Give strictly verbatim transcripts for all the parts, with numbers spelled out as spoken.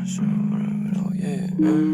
So whatever, yeah,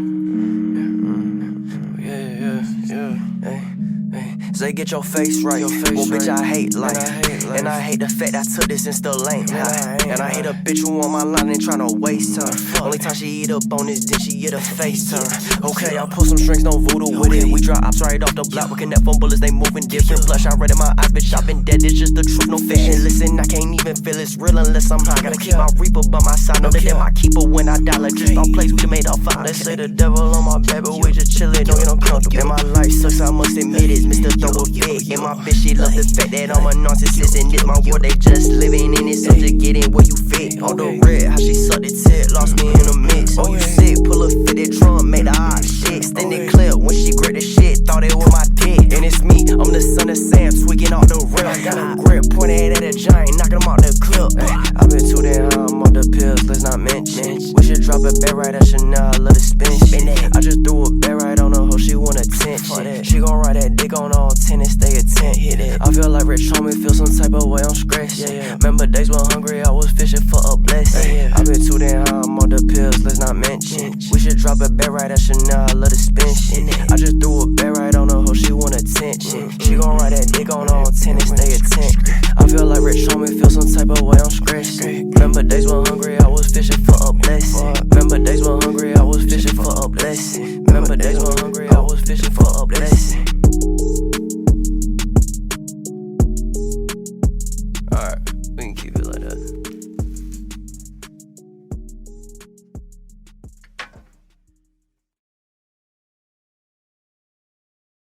mm, yeah, yeah, yeah, yeah, hey, hey. Say get your face right, your face well bitch right. I hate life, and I hate, life. And I hate the fact I took this and still ain't high. And I hate a bitch who on my line and tryna waste time. Only time she eat up on this, then she get a FaceTime. Okay, I'll pull some strings, no voodoo with it. We drop ops right off the block, we connect phone bullets, they moving different. Blush, I read in my eyes, bitch, I've been dead, it's just the truth, no fiction. Listen, I can't even feel it's real unless I'm high. Gotta keep my reaper by my side, know that they're my keeper when I die. Like just all plays, we done made our five. They say the devil on my back, but we just chillin', don't get uncomfortable. And my life sucks, I must admit it, Mister Throw a fit. And my bitch, she love the fact that I'm a narcissist. And this my world, they just living in it, so just get in where you fit. On the red, how she sucked it tit, lost me in the mix. Oh, you sick, pull a fitted drum, made the hot shit. Extended clip, when she grip the shit, thought it was my dick. And it's me, I'm the son of Sam, tweaking off the rim. Got a grip, pointed at a giant, knocking him out the clip. I've been too damn high, I'm off the pills, let's not mention. We should drop a bet right at Chanel, I love the spin shit. I just threw a bet right on her hoe, she want attention. She gon' ride that dick on all ten and stay attent. Hit it. I feel like Rich Homie, feel some type of way, I'm stressed. Yeah, yeah. Remember days when hungry, I was fishing for a blessing. Yeah, yeah. I've been too damn high, I'm on the pills, let's not mention. We should drop a bet right at Chanel, I love the spin shit. I just threw a bet right on her hoe, she want attention. She gon' ride that dick on all ten and stay attent. I feel like Rich Homie, feel some type of way, I'm stressed. Remember days when hungry, I was fishing for a blessing. Remember days when hungry, I was fishing for a blessing. Remember days when hungry, I was fishing for a blessing.